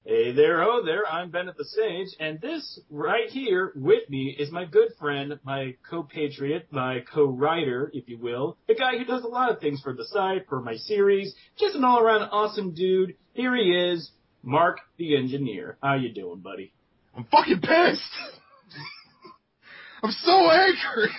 Hey there, ho there, I'm Ben at the Sage, and this right here with me is my good friend, my co-patriot, my co-writer, if you will, the guy who does a lot of things for the site, for my series, just an all-around awesome dude. Here he is, Mark the Engineer. How you doing, buddy? I'm fucking pissed! I'm so angry!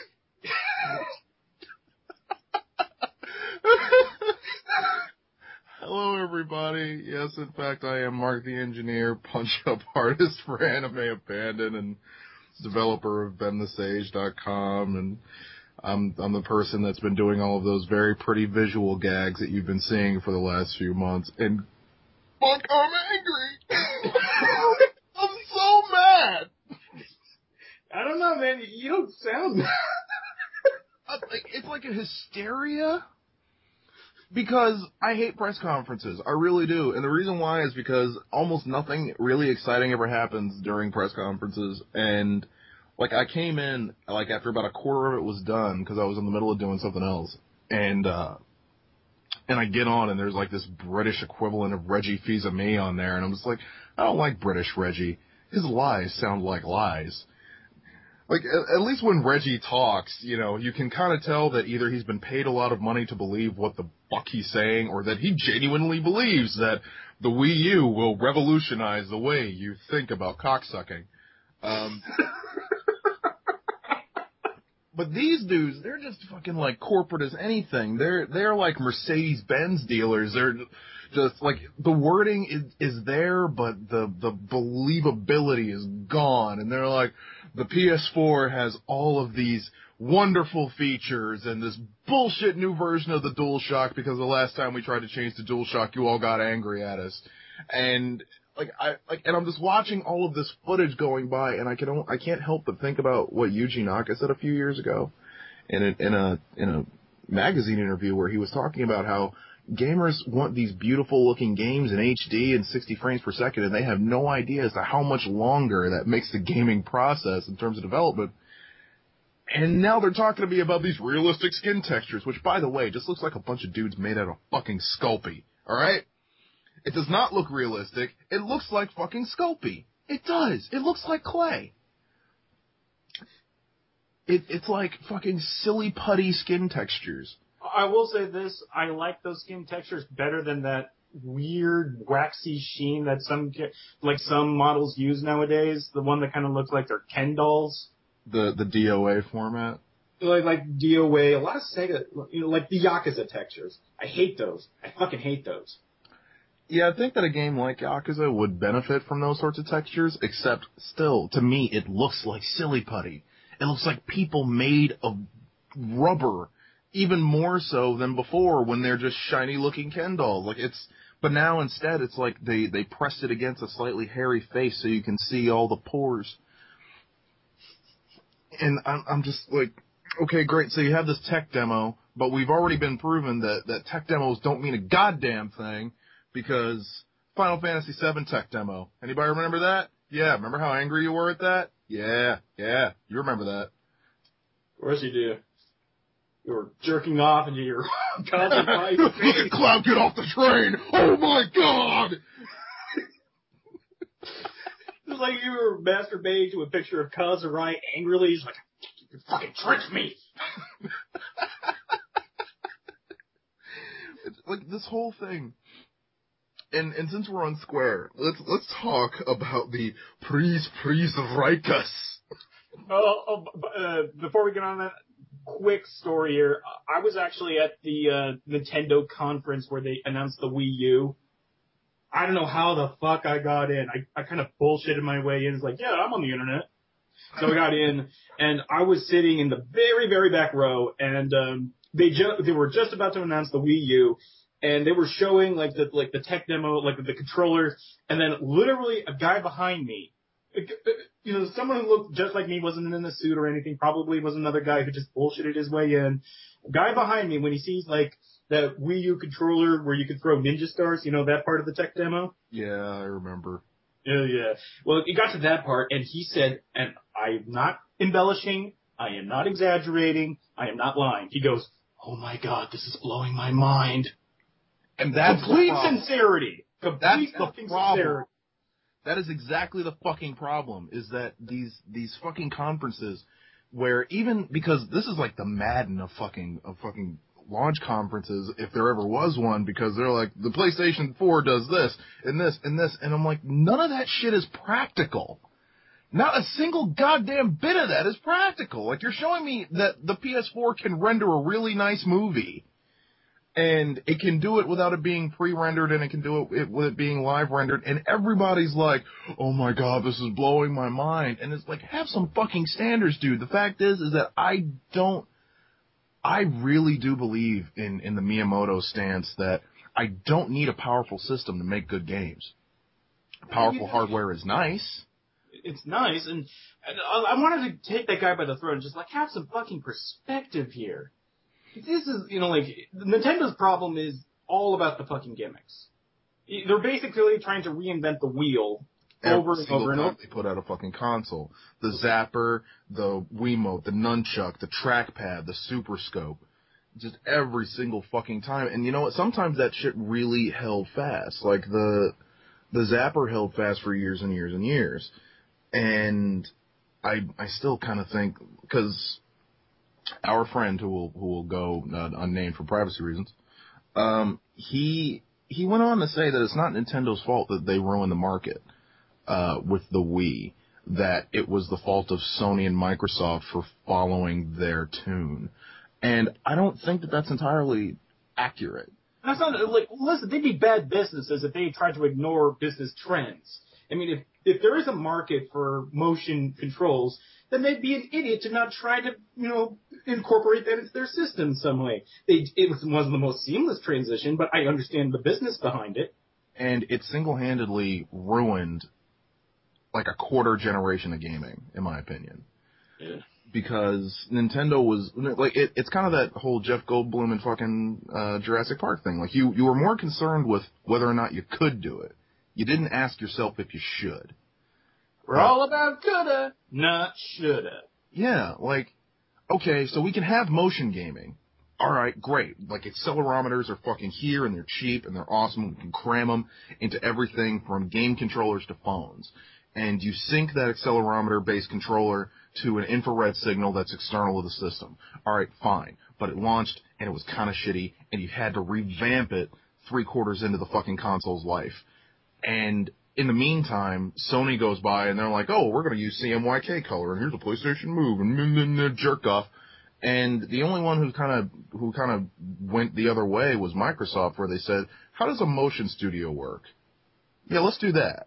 Hello, everybody. Yes, in fact, I am Mark the Engineer, punch-up artist for Anime Abandoned and developer of BenTheSage.com, and I'm the person that's been doing all of those very pretty visual gags that you've been seeing for the last few months, and fuck, I'm angry! I'm so mad! I don't know, man, you don't sound mad. It's like a hysteria. Because I hate press conferences. I really do. And the reason why is because almost nothing really exciting ever happens during press conferences. And, I came in, after about a quarter of it was done, because I was in the middle of doing something else. And I get on, and there's, this British equivalent of Reggie Fils-Aimé on there. And I'm just like, I don't like British Reggie. His lies sound like lies. At least when Reggie talks, you can kind of tell that either he's been paid a lot of money to believe what the fuck he's saying, or that he genuinely believes that the Wii U will revolutionize the way you think about cocksucking. But these dudes, they're just fucking corporate as anything. They're like Mercedes-Benz dealers. They're just the wording is there, but the believability is gone. And they're like, the PS4 has all of these wonderful features and this bullshit new version of the DualShock because the last time we tried to change the DualShock, you all got angry at us. And and I'm just watching all of this footage going by, and I can't help but think about what Yuji Naka said a few years ago in a magazine interview where he was talking about how gamers want these beautiful looking games in HD and 60 frames per second, and they have no idea as to how much longer that makes the gaming process in terms of development. And now they're talking to me about these realistic skin textures, which, by the way, just looks like a bunch of dudes made out of fucking Sculpey. Alright? It does not look realistic. It looks like fucking Sculpey. It does. It looks like clay. It's like fucking silly putty skin textures. I will say this, I like those skin textures better than that weird waxy sheen that some models use nowadays. The one that kind of looks like they're Ken dolls. The DOA format? Like DOA, a lot of Sega, like the Yakuza textures. I hate those. I fucking hate those. Yeah, I think that a game like Yakuza would benefit from those sorts of textures, except still, to me, it looks like silly putty. It looks like people made of rubber. Even more so than before when they're just shiny looking Ken dolls. But now instead it's like they pressed it against a slightly hairy face so you can see all the pores. And I'm just like, okay, great. So you have this tech demo, but we've already been proven that tech demos don't mean a goddamn thing because Final Fantasy VII tech demo. Anybody remember that? Yeah. Remember how angry you were at that? Yeah. You remember that. Of course you do. You were jerking off into your cousin's face. Cloud, get off the train! Oh my god! It's like you were masturbating to a picture of Kazurai angrily. He's like, you fucking tricked me! It's like this whole thing. And since we're on Square, let's talk about the Please Rikus. Before we get on that, quick story here. I was actually at the Nintendo conference where they announced the Wii U. I don't know how the fuck I got in. I kind of bullshitted my way in. It's like, yeah, I'm on the internet. So I got in, and I was sitting in the very, very back row, and they were just about to announce the Wii U, and they were showing the tech demo, the controller, and then literally a guy behind me, someone who looked just like me, wasn't in a suit or anything, probably was another guy who just bullshitted his way in. A guy behind me, when he sees that Wii U controller where you could throw ninja stars, that part of the tech demo? Yeah, I remember. Yeah. Well, it got to that part, and he said, and I'm not embellishing, I am not exaggerating, I am not lying. He goes, oh my god, this is blowing my mind. And that's complete the problem. sincerity. Complete That's the fucking problem. sincerity. That is exactly the fucking problem, is that these fucking conferences where even, because this is like the Madden of fucking launch conferences, if there ever was one, because they're like, the PlayStation 4 does this, and this, and this, and I'm like, none of that shit is practical. Not a single goddamn bit of that is practical. Like, you're showing me that the PS4 can render a really nice movie, and it can do it without it being pre-rendered, and it can do it with it being live rendered, and everybody's like, oh my god, this is blowing my mind. And it's like, have some fucking standards, dude. The fact is that I really do believe in the Miyamoto stance that I don't need a powerful system to make good games. Powerful hardware is nice. It's nice, and I wanted to take that guy by the throat and just, like, have some fucking perspective here. This is, like, Nintendo's problem is all about the fucking gimmicks. They're basically trying to reinvent the wheel over and over and over. They put out a fucking console. The Zapper, the Wiimote, the Nunchuck, the Trackpad, the Super Scope. Just every single fucking time. And you know what? Sometimes that shit really held fast. Like, the Zapper held fast for years and years and years. And I still kind of think, because our friend who will go unnamed for privacy reasons, he went on to say that it's not Nintendo's fault that they ruined the market with the Wii, that it was the fault of Sony and Microsoft for following their tune. And I don't think that that's entirely accurate. That's not, like, listen, they'd be bad businesses if they tried to ignore business trends. I mean, if there is a market for motion controls, then they'd be an idiot to not try to, incorporate that into their system some way. It wasn't the most seamless transition, but I understand the business behind it. And it single-handedly ruined, like, a quarter generation of gaming, in my opinion. Yeah. Because Nintendo was, like, it's kind of that whole Jeff Goldblum and fucking Jurassic Park thing. Like, you were more concerned with whether or not you could do it. You didn't ask yourself if you should. We're all about coulda, not shoulda. Yeah, like, okay, so we can have motion gaming. Alright, great. Like, accelerometers are fucking here, and they're cheap, and they're awesome. We can cram them into everything from game controllers to phones. And you sync that accelerometer-based controller to an infrared signal that's external to the system. Alright, fine. But it launched, and it was kind of shitty, and you had to revamp it 3/4 into the fucking console's life. And in the meantime, Sony goes by and they're like, oh, we're going to use CMYK color, and here's a PlayStation Move, and jerk off. And the only one who kind of went the other way was Microsoft, where they said, how does a motion studio work? Yeah, let's do that.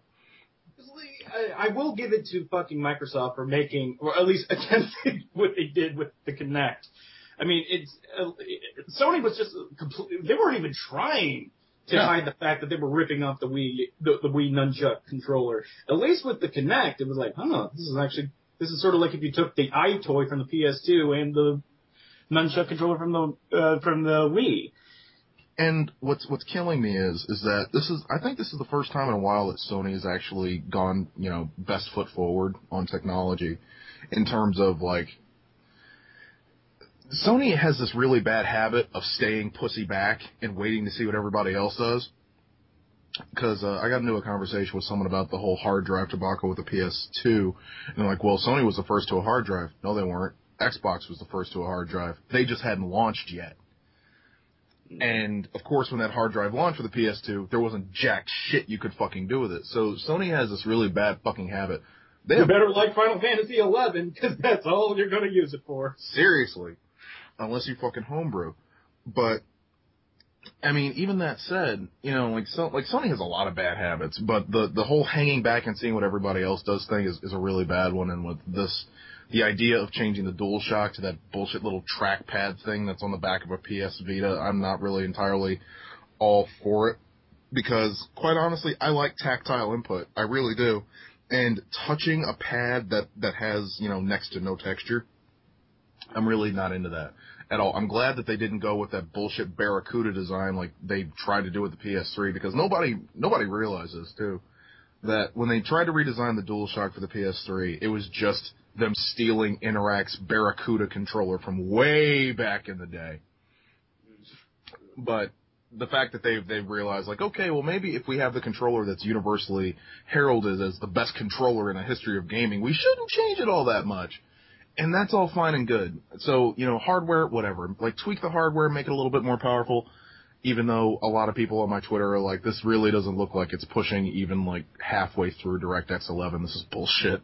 I will give it to fucking Microsoft for making, or at least attempting what they did with the Kinect. I mean, Sony was just they weren't even trying to hide the fact that they were ripping off the Wii Nunchuck controller. At least with the Kinect, it was like, this is sort of like if you took the iToy from the PS2 and the Nunchuck controller from the Wii. And what's killing me is that I think this is the first time in a while that Sony has actually gone, best foot forward on technology in terms of, like, Sony has this really bad habit of staying pussy back and waiting to see what everybody else does. Because I got into a conversation with someone about the whole hard drive debacle with the PS2, and they're like, well, Sony was the first to a hard drive. No, they weren't. Xbox was the first to a hard drive. They just hadn't launched yet. And, of course, when that hard drive launched for the PS2, there wasn't jack shit you could fucking do with it. So Sony has this really bad fucking habit. You better like Final Fantasy 11, because that's all you're going to use it for. Seriously. Unless you fucking homebrew. But, I mean, even that said, like Sony has a lot of bad habits, but the whole hanging back and seeing what everybody else does thing is a really bad one. And with the idea of changing the DualShock to that bullshit little trackpad thing that's on the back of a PS Vita, I'm not really entirely all for it. Because, quite honestly, I like tactile input. I really do. And touching a pad that has, next to no texture, I'm really not into that at all. I'm glad that they didn't go with that bullshit Barracuda design like they tried to do with the PS3, because nobody realizes, too, that when they tried to redesign the DualShock for the PS3, it was just them stealing Interac's Barracuda controller from way back in the day. But the fact that they've realized, like, okay, well, maybe if we have the controller that's universally heralded as the best controller in the history of gaming, we shouldn't change it all that much. And that's all fine and good. So, hardware, whatever. Like, tweak the hardware, make it a little bit more powerful, even though a lot of people on my Twitter are like, this really doesn't look like it's pushing even, like, halfway through DirectX 11. This is bullshit.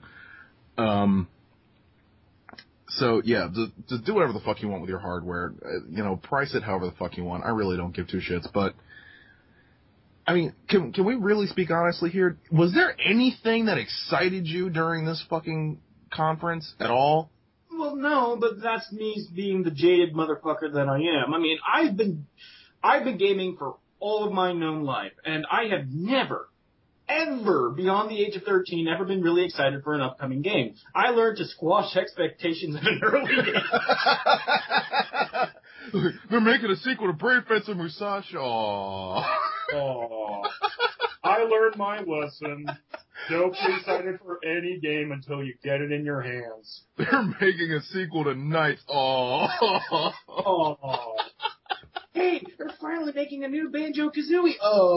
So, yeah, just do whatever the fuck you want with your hardware. Price it however the fuck you want. I really don't give two shits, but... I mean, can we really speak honestly here? Was there anything that excited you during this fucking conference at all? Well, no, but that's me being the jaded motherfucker that I am. I mean, I've been gaming for all of my known life, and I have never, ever, beyond the age of 13, ever been really excited for an upcoming game. I learned to squash expectations at an early age. They're making a sequel to Brave Fencer Musashi. Aww. I learned my lesson. Don't be excited for any game until you get it in your hands. They're making a sequel to Knights. Aww. Hey, they're finally making a new Banjo-Kazooie.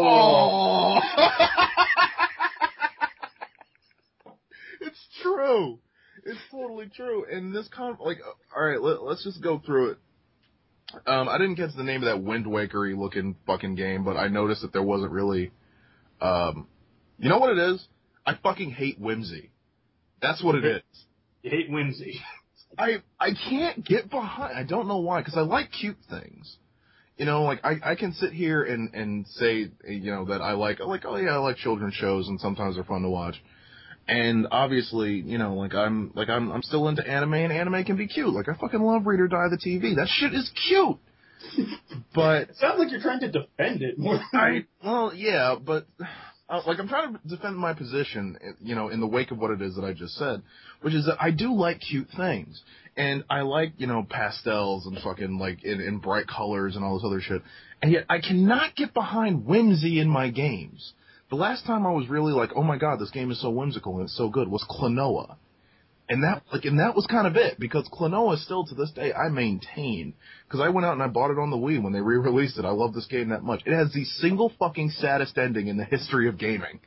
It's true. It's totally true. And this alright, let's just go through it. I didn't catch the name of that Wind Waker-y looking fucking game, but I noticed that there wasn't really, you know what it is? I fucking hate whimsy. That's what it is. You hate whimsy. I can't get behind, I don't know why, because I like cute things. I can sit here and say, that I like, oh yeah, I like children's shows and sometimes they're fun to watch. And obviously, I'm still into anime, and anime can be cute. Like, I fucking love Read or Die the TV. That shit is cute. But it sounds like you're trying to defend it more. Well, yeah, but I'm trying to defend my position, in the wake of what it is that I just said, which is that I do like cute things, and I like, pastels and fucking in bright colors and all this other shit, and yet I cannot get behind whimsy in my games. The last time I was really like, oh my god, this game is so whimsical and it's so good, was Klonoa. And that was kind of it, because Klonoa still to this day I maintain, because I went out and I bought it on the Wii when they re-released it. I love this game that much. It has the single fucking saddest ending in the history of gaming.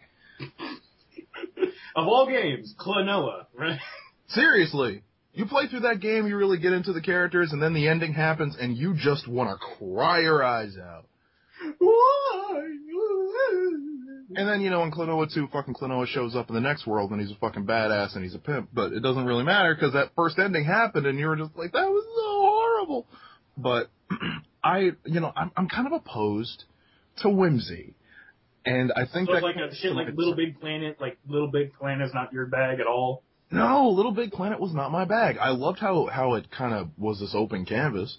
Of all games, Klonoa, right? Seriously. You play through that game, you really get into the characters, and then the ending happens, and you just want to cry your eyes out. Why? And then, in Klonoa 2, fucking Klonoa shows up in the next world, and he's a fucking badass, and he's a pimp. But it doesn't really matter, because that first ending happened, and you were just like, that was so horrible. But, I'm kind of opposed to whimsy. And I think so that... like a shit like Little Big Planet, like Little Big Planet is not your bag at all? No, Little Big Planet was not my bag. I loved how it kind of was this open canvas.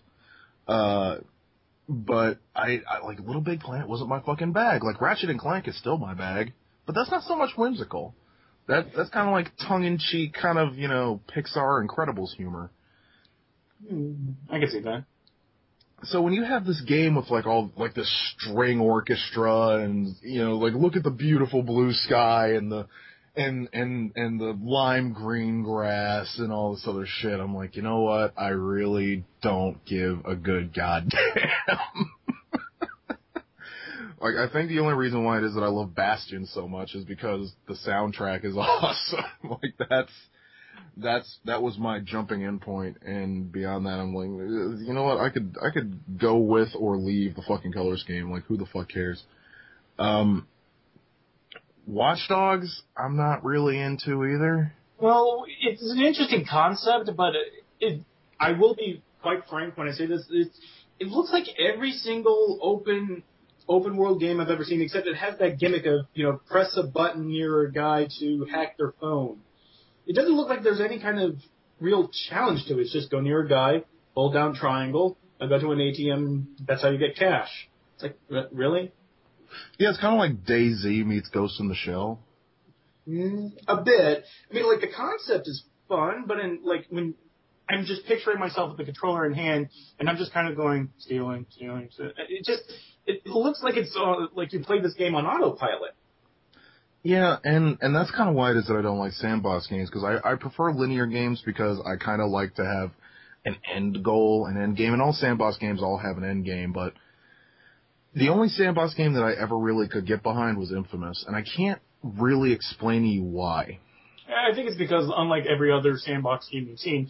But I like Little Big Planet wasn't my fucking bag. Like Ratchet and Clank is still my bag, but that's not so much whimsical. That's kind of like tongue-in-cheek kind of, Pixar Incredibles humor. I can see that. So when you have this game with all this string orchestra and, look at the beautiful blue sky and the lime green grass and all this other shit, I'm like, you know what? I really don't give a good goddamn. I think the only reason why it is that I love Bastion so much is because the soundtrack is awesome. That was my jumping in point, and beyond that, I'm like, you know what? I could go with or leave the fucking color scheme. Like, who the fuck cares? Watch Dogs, I'm not really into either. Well, it's an interesting concept, but I will be quite frank when I say this. It looks like every single open world game I've ever seen, except it has that gimmick of, press a button near a guy to hack their phone. It doesn't look like there's any kind of real challenge to it. It's just go near a guy, hold down triangle, and go to an ATM, that's how you get cash. It's like, really? Yeah, it's kind of like DayZ meets Ghost in the Shell. A bit. I mean, the concept is fun, but when I'm just picturing myself with the controller in hand, and I'm just kind of going, stealing. It looks like it's like you played this game on autopilot. Yeah, and that's kind of why it is that I don't like sandbox games, because I prefer linear games because I kind of like to have an end goal, an end game, and all sandbox games all have an end game, but The only sandbox game that I ever really could get behind was Infamous, and I can't really explain to you why. I think it's because, unlike every other sandbox game you've seen,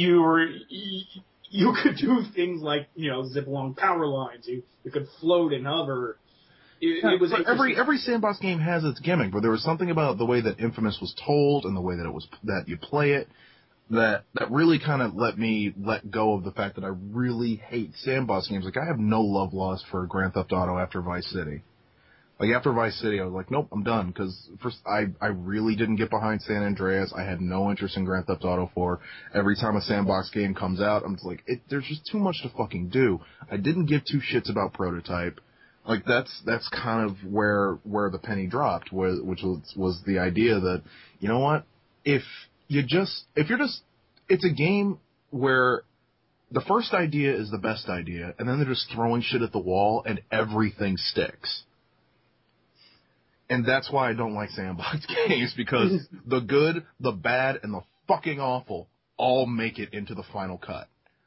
you could do things like, zip along power lines. You could float and hover. It was every sandbox game has its gimmick, but there was something about the way that Infamous was told and the way that you play it that really kind of let me let go of the fact that I really hate sandbox games. Like, I have no love lost for Grand Theft Auto after Vice City. Like, after Vice City, I was like, nope, I'm done. Because first, I really didn't get behind San Andreas. I had no interest in Grand Theft Auto 4. Every time a sandbox game comes out, I'm just like, there's just too much to fucking do. I didn't give two shits about Prototype. Like, that's kind of where the penny dropped, which was the idea that, you know what? If you're just, it's a game where the first idea is the best idea, and then they're just throwing shit at the wall, and everything sticks. And that's why I don't like sandbox games, because the good, the bad, and the fucking awful all make it into the final cut.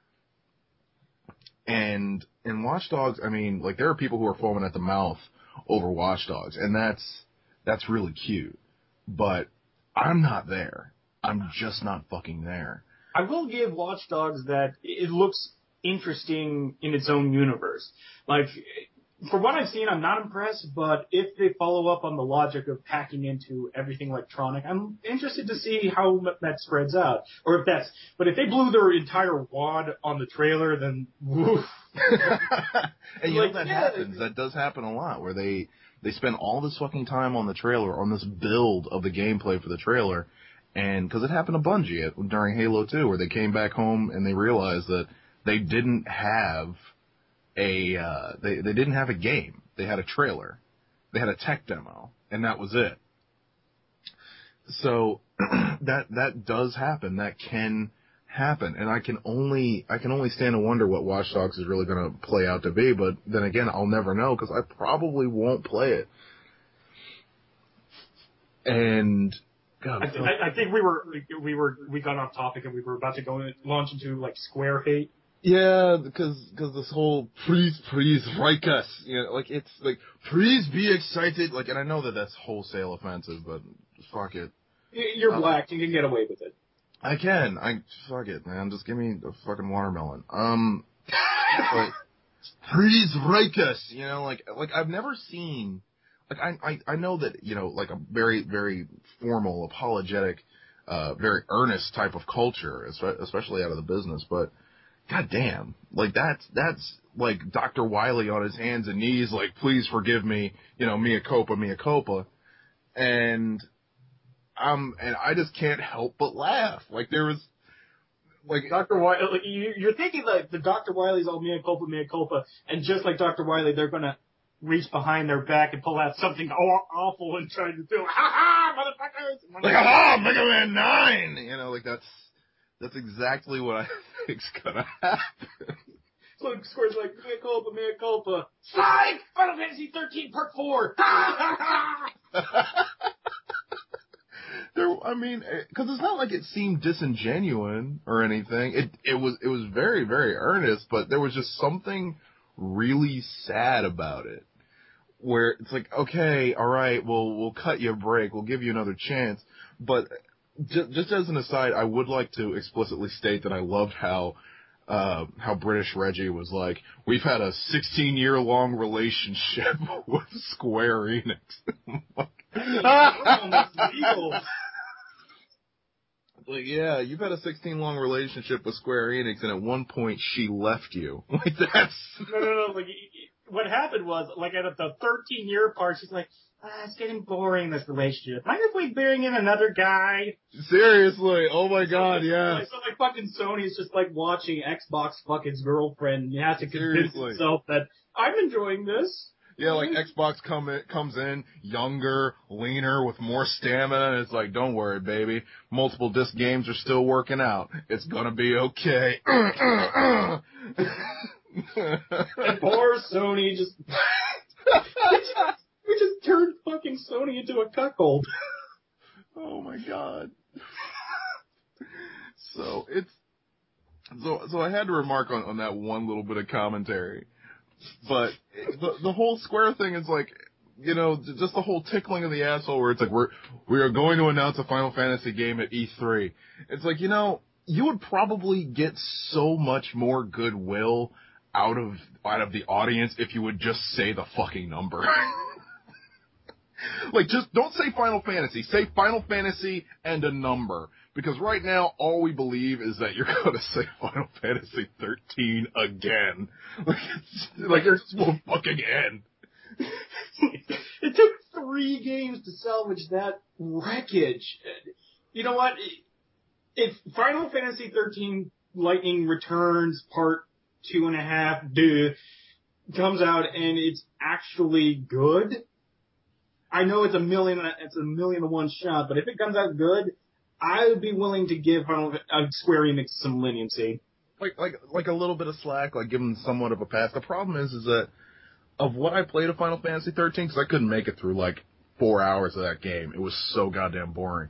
And in Watch Dogs, I mean, like, there are people who are foaming at the mouth over Watch Dogs, and that's really cute. But I'm not there. I'm just not fucking there. I will give Watch Dogs that it looks interesting in its own universe. Like, for what I've seen, I'm not impressed, but if they follow up on the logic of packing into everything electronic, I'm interested to see how that spreads out. But if they blew their entire wad on the trailer, then woof. And you know that happens. That does happen a lot, where they spend all this fucking time on the trailer, on this build of the gameplay for the trailer, and because it happened to Bungie during Halo 2, where they came back home and they realized that they didn't have they didn't have a game. They had a trailer. They had a tech demo, and that was it. So that does happen. That can happen, and I can only stand and wonder what Watch Dogs is really going to play out to be. But then again, I'll never know, because I probably won't play it. And God, I think we got off topic, and we were about to launch into like Square hate. Yeah, because this whole please like us, like, it's like, please be excited, like, and I know that that's wholesale offensive, but fuck it. You're black, you can get away with it. I can, fuck it, man, just give me a fucking watermelon. But please like us, like I've never seen, like, I know that, like, a very, very formal, apologetic, very earnest type of culture, especially out of the business, but God damn, like, that's like Dr. Wily on his hands and knees, like, please forgive me, mea culpa. And I just can't help but laugh. Like, there was, like, Dr. Wily, like, you're thinking like the Dr. Wily's all mea culpa, and just like Dr. Wily, they're gonna reach behind their back and pull out something awful and try to do, ha motherfuckers! Like, ha, Mega Man 9! Like, that's exactly what I think's gonna happen. So Square's like, mea culpa. Psych! Final Fantasy 13 Part 4! I mean, because it's not like it seemed disingenuous or anything. It was very, very earnest, but there was just something really sad about it. Where it's like, okay, all right, we'll cut you a break, we'll give you another chance, but just as an aside, I would like to explicitly state that I loved how British Reggie was like, we've had a 16-year-long relationship with Square Enix. Like, yeah, you've had a 16-long relationship with Square Enix, and at one point she left you. Like, that's... No, like, what happened was, like, at the 13-year part, she's like, it's getting boring, this relationship. Mind if we bring in another guy? Seriously, oh my god, yeah. So, like, fucking Sony's just, like, watching Xbox fuck his girlfriend, and you have to convince himself that, I'm enjoying this. Yeah, like, Xbox comes in, younger, leaner, with more stamina, and it's like, don't worry, baby. Multiple disc games are still working out. It's gonna be okay. And poor Sony just... We just turned fucking Sony into a cuckold. Oh my god. So I had to remark on that one little bit of commentary. But the whole Square thing is like, you know, just the whole tickling of the asshole where it's like, we are going to announce a Final Fantasy game at E3. It's like, you know, you would probably get so much more goodwill out of the audience if you would just say the fucking number. Like, just don't say Final Fantasy. Say Final Fantasy and a number. Because right now, all we believe is that you're going to say Final Fantasy 13 again. Like it just won't fucking end. It took 3 games to salvage that wreckage. You know what? If Final Fantasy 13 Lightning Returns Part 2.5 comes out and it's actually good, I know it's a million to one shot, but if it comes out good, I would be willing to give Square Enix some leniency. Like a little bit of slack, like give them somewhat of a pass. The problem is that of what I played of Final Fantasy 13, because I couldn't make it through like 4 hours of that game. It was so goddamn boring.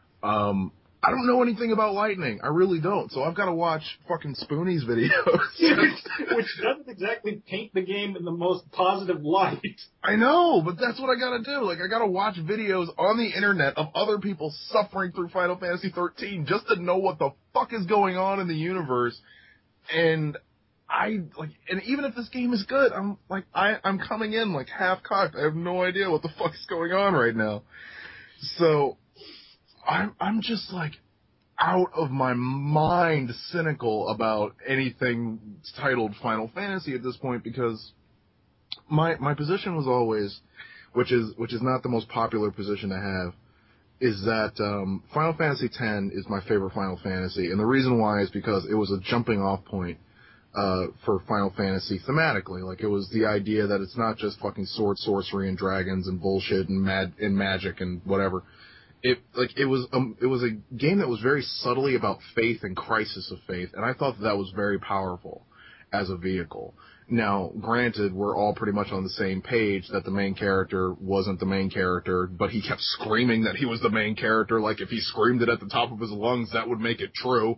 I don't know anything about Lightning. I really don't. So I've got to watch fucking Spoonie's videos. Which doesn't exactly paint the game in the most positive light. I know, but that's what I gotta do. Like, I gotta watch videos on the internet of other people suffering through Final Fantasy 13 just to know what the fuck is going on in the universe. And and even if this game is good, I'm coming in like half cocked. I have no idea what the fuck is going on right now. So, I'm just like out of my mind cynical about anything titled Final Fantasy at this point, because my position was always, which is not the most popular position to have, is that Final Fantasy X is my favorite Final Fantasy, and the reason why is because it was a jumping off point for Final Fantasy thematically. Like, it was the idea that it's not just fucking sword, sorcery, and dragons and bullshit and magic and whatever. It was a game that was very subtly about faith and crisis of faith, and I thought that was very powerful as a vehicle. Now, granted, we're all pretty much on the same page that the main character wasn't the main character, but he kept screaming that he was the main character. Like, if he screamed it at the top of his lungs, that would make it true.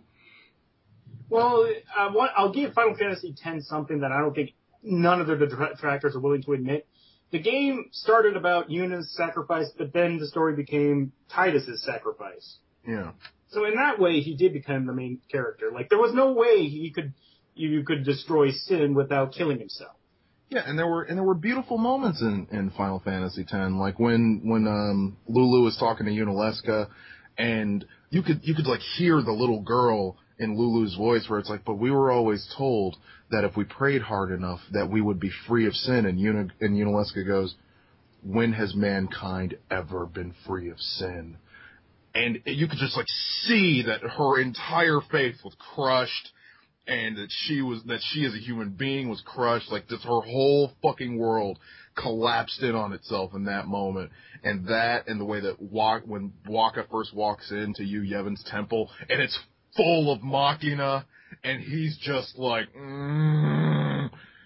Well, I'll give Final Fantasy X something that I don't think none of the detractors are willing to admit. The game started about Yuna's sacrifice, but then the story became Tidus's sacrifice. Yeah. So in that way, he did become the main character. Like, there was no way you could destroy Sin without killing himself. Yeah, and there were beautiful moments in Final Fantasy X, like when Lulu was talking to Yunalesca, and you could like hear the little girl in Lulu's voice where it's like, but we were always told that if we prayed hard enough that we would be free of sin, and Yunalesca goes, when has mankind ever been free of sin? And you could just like see that her entire faith was crushed, and that she as a human being was crushed. Like, just her whole fucking world collapsed in on itself in that moment. And the way that when Wakka first walks into Yu Yevon's temple, and it's full of Machina, and he's just like, and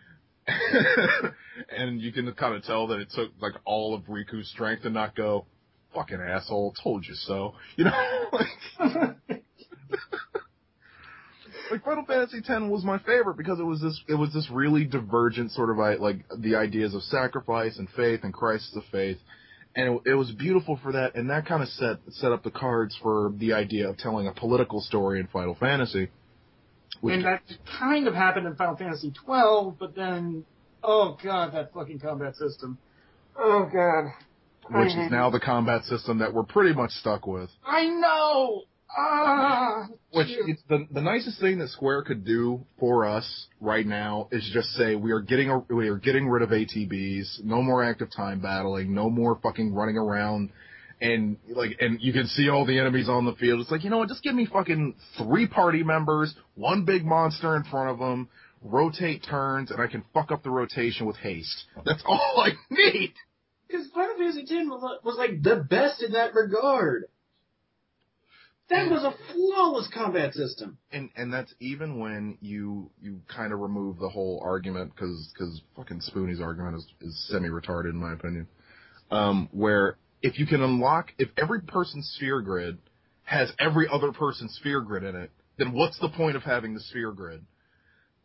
you can kind of tell that it took like all of Riku's strength to not go, fucking asshole, told you so. You know, like Final Fantasy X was my favorite because it was this really divergent sort of like the ideas of sacrifice and faith and crisis of faith, and it was beautiful for that, and that kind of set up the cards for the idea of telling a political story in Final Fantasy. And that kind of happened in Final Fantasy XII, but then, oh god, that fucking combat system. Oh god. Which is now the combat system that we're pretty much stuck with. I know! Which, it's the nicest thing that Square could do for us right now is just say, we are getting rid of ATBs, no more active time battling, no more fucking running around, and you can see all the enemies on the field. It's like, you know what, just give me fucking 3 party members, 1 big monster in front of them, rotate turns, and I can fuck up the rotation with haste. That's all I need! Because Final Fantasy X was like the best in that regard. That was a flawless combat system. And that's even when you kind of remove the whole argument, because fucking Spoonie's argument is semi-retarded in my opinion, where if every person's sphere grid has every other person's sphere grid in it, then what's the point of having the sphere grid?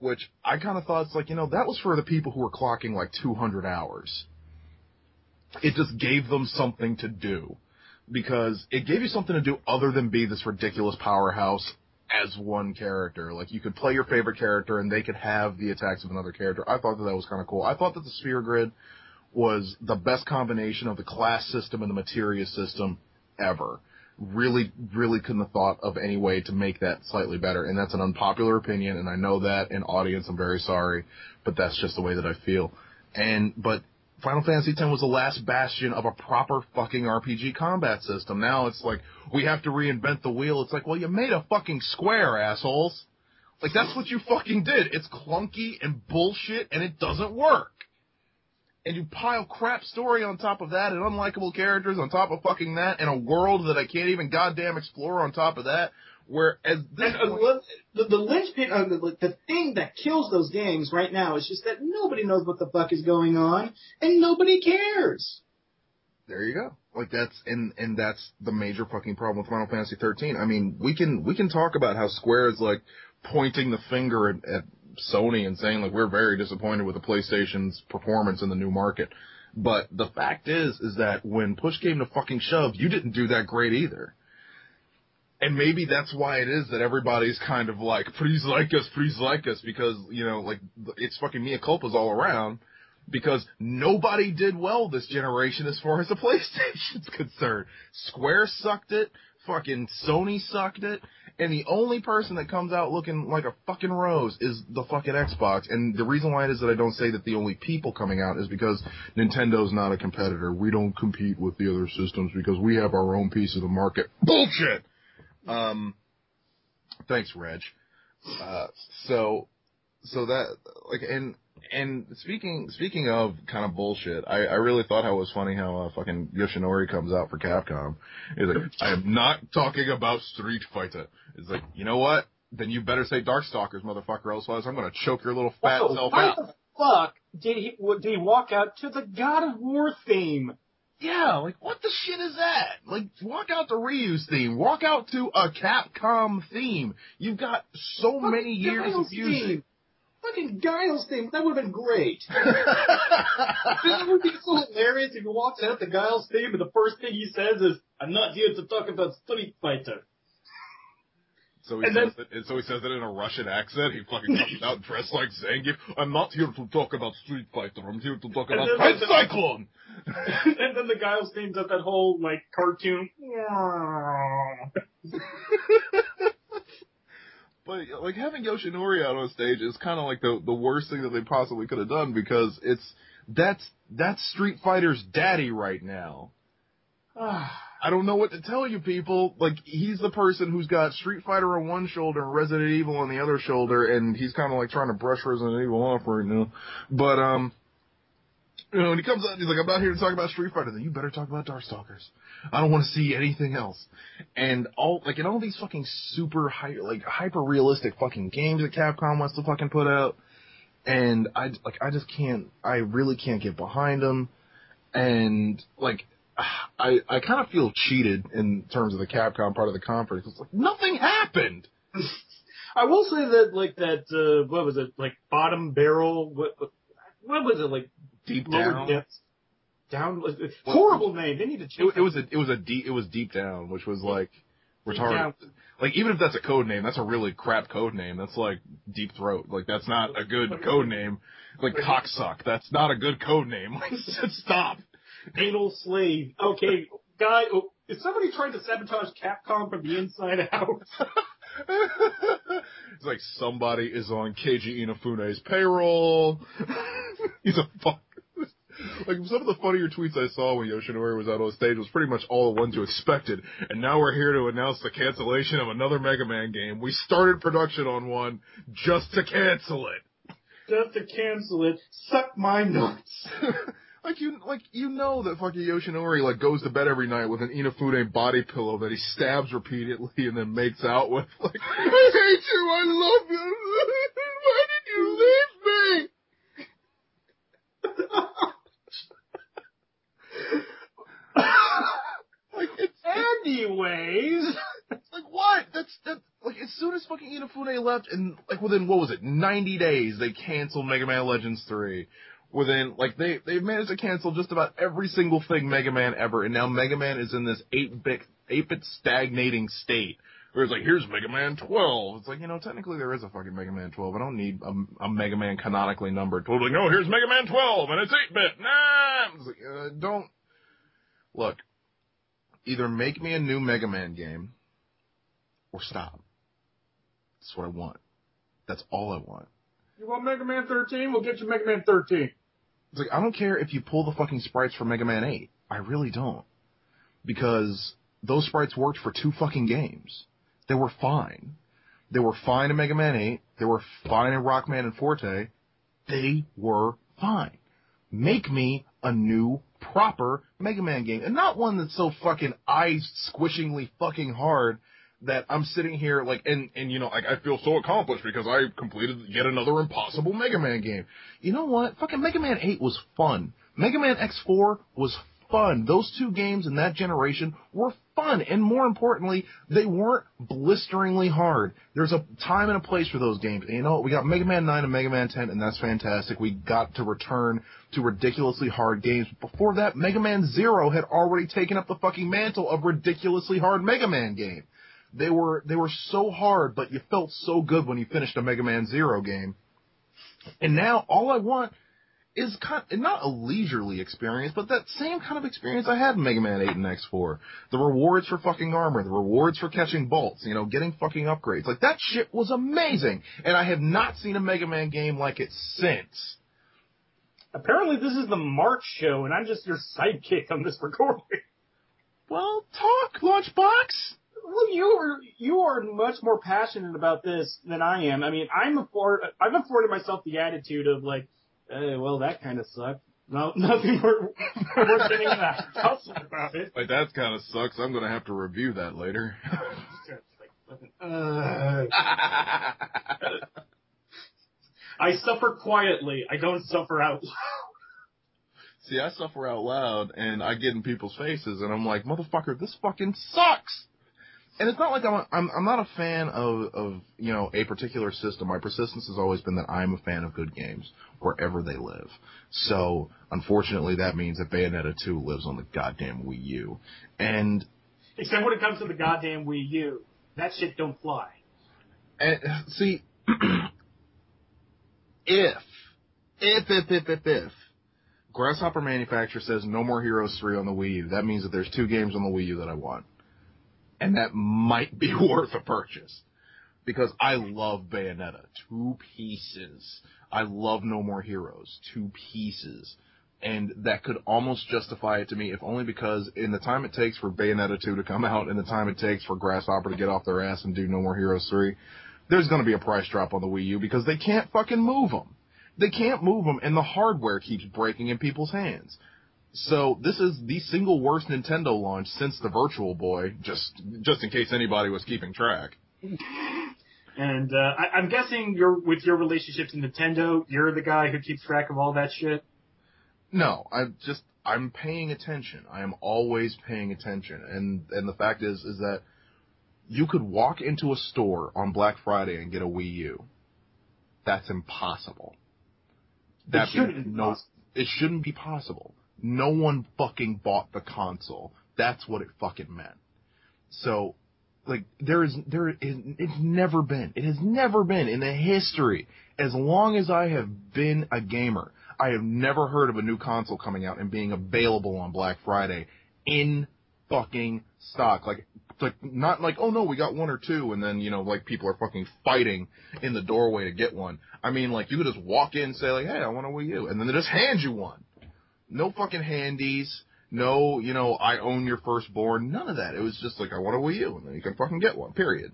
which I kind of thought, it's like, that was for the people who were clocking like 200 hours. It just gave them something to do, because it gave you something to do other than be this ridiculous powerhouse as one character. Like, you could play your favorite character and they could have the attacks of another character. I thought that was kind of cool. I thought that the Sphere Grid was the best combination of the class system and the materia system ever. Really, really couldn't have thought of any way to make that slightly better. And that's an unpopular opinion, and I know that, in audience, I'm very sorry, but that's just the way that I feel. But Final Fantasy X was the last bastion of a proper fucking RPG combat system. Now it's like, we have to reinvent the wheel. It's like, well, you made a fucking Square, assholes. Like, that's what you fucking did. It's clunky and bullshit, and it doesn't work. And you pile crap story on top of that, and unlikable characters on top of fucking that, and a world that I can't even goddamn explore on top of that, where the linchpin, the thing that kills those games right now is just that nobody knows what the fuck is going on, and nobody cares. There you go. Like, that's the major fucking problem with Final Fantasy 13. I mean, we can talk about how Square is, like, pointing the finger at Sony and saying, like, we're very disappointed with the PlayStation's performance in the new market. But the fact is that when push came to fucking shove, you didn't do that great either. And maybe that's why it is that everybody's kind of like, please like us, because, like, it's fucking mea culpas all around, because nobody did well this generation as far as the PlayStation's concerned. Square sucked it, fucking Sony sucked it, and the only person that comes out looking like a fucking rose is the fucking Xbox. And the reason why it is that I don't say that the only people coming out is because Nintendo's not a competitor. We don't compete with the other systems because we have our own piece of the market. Bullshit! Thanks, Reg. So that, like, and speaking of kind of bullshit, I really thought how it was funny how fucking Yoshinori comes out for Capcom. He's like, I am not talking about Street Fighter. It's like, you know what? Then you better say Darkstalkers, motherfucker, else I'm gonna choke your little fat self out. Why the fuck did he walk out to the God of War theme? Yeah, like, what the shit is that? Like, walk out to Ryu's theme. Walk out to a Capcom theme. You've got so many years of music. Fucking Guile's theme. That would have been great. That would be so hilarious if he walks out to Guile's theme and the first thing he says is, I'm not here to talk about Street Fighter. So he says it in a Russian accent. He fucking comes out dressed like Zangief. I'm not here to talk about Street Fighter. I'm here to talk about Red Cyclone. And then the Guile's theme does that whole, like, cartoon. But, like, having Yoshinori out on stage is kind of like the worst thing that they possibly could have done, because that's Street Fighter's daddy right now. I don't know what to tell you, people. Like, he's the person who's got Street Fighter on one shoulder and Resident Evil on the other shoulder, and he's kind of like trying to brush Resident Evil off right now. But, when he comes out, he's like, I'm not here to talk about Street Fighter. Then you better talk about Darkstalkers. I don't want to see anything else. And all these fucking super hyper realistic fucking games that Capcom wants to fucking put out. And I really can't get behind them. And, like, I kind of feel cheated in terms of the Capcom part of the conference. It's like, nothing happened! I will say that, what was it, like, Bottom Barrel, what was it, like, Deep Lower Down? Depths? Horrible name. They need to change it was Deep Down, which was, like, retarded. Like, even if that's a code name, that's a really crap code name. That's like Deep Throat. Like, that's not a good code name. Like, Cocksuck. That's not a good code name. Like, stop. Anal Slave. Okay, guy, is somebody trying to sabotage Capcom from the inside out? It's like somebody is on Keiji Inafune's payroll. He's a fuck. Like, some of the funnier tweets I saw when Yoshinori was out on stage was pretty much all the ones you expected. And now we're here to announce the cancellation of another Mega Man game. We started production on one just to cancel it. Just to cancel it. Suck my nuts. You know that fucking Yoshinori, like, goes to bed every night with an Inafune body pillow that he stabs repeatedly and then makes out with, like, I hate you, I love you, why did you leave me? Like, it's anyways. like, what? That's like, as soon as fucking Inafune left, and like within, what was it, 90 days, they canceled Mega Man Legends 3. Within, like, they've managed to cancel just about every single thing Mega Man ever, and now Mega Man is in this 8-bit stagnating state. Where it's like, here's Mega Man 12. It's like, technically there is a fucking Mega Man 12. I don't need a Mega Man canonically numbered. Totally, no, here's Mega Man 12, and it's 8-bit. Nah! It's like, don't. Look, either make me a new Mega Man game, or stop. That's what I want. That's all I want. You want Mega Man 13? We'll get you Mega Man 13. It's like, I don't care if you pull the fucking sprites from Mega Man 8. I really don't. Because those sprites worked for 2 fucking games. They were fine. They were fine in Mega Man 8. They were fine in Rockman and Forte. They were fine. Make me a new, proper Mega Man game. And not one that's so fucking eye-squishingly fucking hard that I'm sitting here like, and I feel so accomplished because I completed yet another impossible Mega Man game. You know what? Fucking Mega Man 8 was fun. Mega Man X4 was fun. Those 2 games in that generation were fun. And more importantly, they weren't blisteringly hard. There's a time and a place for those games. And we got Mega Man 9 and Mega Man 10, and that's fantastic. We got to return to ridiculously hard games. Before that, Mega Man 0 had already taken up the fucking mantle of ridiculously hard Mega Man game. They were so hard, but you felt so good when you finished a Mega Man 0 game. And now all I want is not a leisurely experience, but that same kind of experience I had in Mega Man 8 and X4. The rewards for fucking armor, the rewards for catching bolts, getting fucking upgrades. Like, that shit was amazing. And I have not seen a Mega Man game like it since. Apparently this is the March show, and I'm just your sidekick on this recording. Well, talk, Lunchbox! Well, you are much more passionate about this than I am. I mean, I've afforded myself the attitude of like, well, that kind of sucked. No, nothing worth getting in a house about it. Like, that kind of sucks. I'm going to have to review that later. I suffer quietly. I don't suffer out loud. See, I suffer out loud, and I get in people's faces, and I'm like, motherfucker, this fucking sucks! And it's not like I'm not a fan of a particular system. My persistence has always been that I'm a fan of good games wherever they live. So, unfortunately, that means that Bayonetta 2 lives on the goddamn Wii U. And except when it comes to the goddamn Wii U, that shit don't fly. And see, if Grasshopper Manufacturer says No More Heroes 3 on the Wii U, that means that there's 2 games on the Wii U that I want. And that might be worth a purchase. Because I love Bayonetta. 2 pieces. I love No More Heroes. 2 pieces. And that could almost justify it to me, if only because in the time it takes for Bayonetta 2 to come out and the time it takes for Grasshopper to get off their ass and do No More Heroes 3, there's going to be a price drop on the Wii U because they can't fucking move them. They can't move them, and the hardware keeps breaking in people's hands. So this is the single worst Nintendo launch since the Virtual Boy, just in case anybody was keeping track. And I'm guessing with your relationship to Nintendo, you're the guy who keeps track of all that shit? No, I'm paying attention. I am always paying attention. And the fact is that you could walk into a store on Black Friday and get a Wii U. That's impossible. It shouldn't be possible. No one fucking bought the console. That's what it fucking meant. So, like, it's never been. It has never been in the history, as long as I have been a gamer, I have never heard of a new console coming out and being available on Black Friday in fucking stock. Like not like, oh no, we got 1 or 2, and then, like, people are fucking fighting in the doorway to get one. I mean, like, you could just walk in and say, like, hey, I want a Wii U, and then they just hand you one. No fucking handies. No, I own your firstborn. None of that. It was just like, I want a Wii U, and then you can fucking get one, period.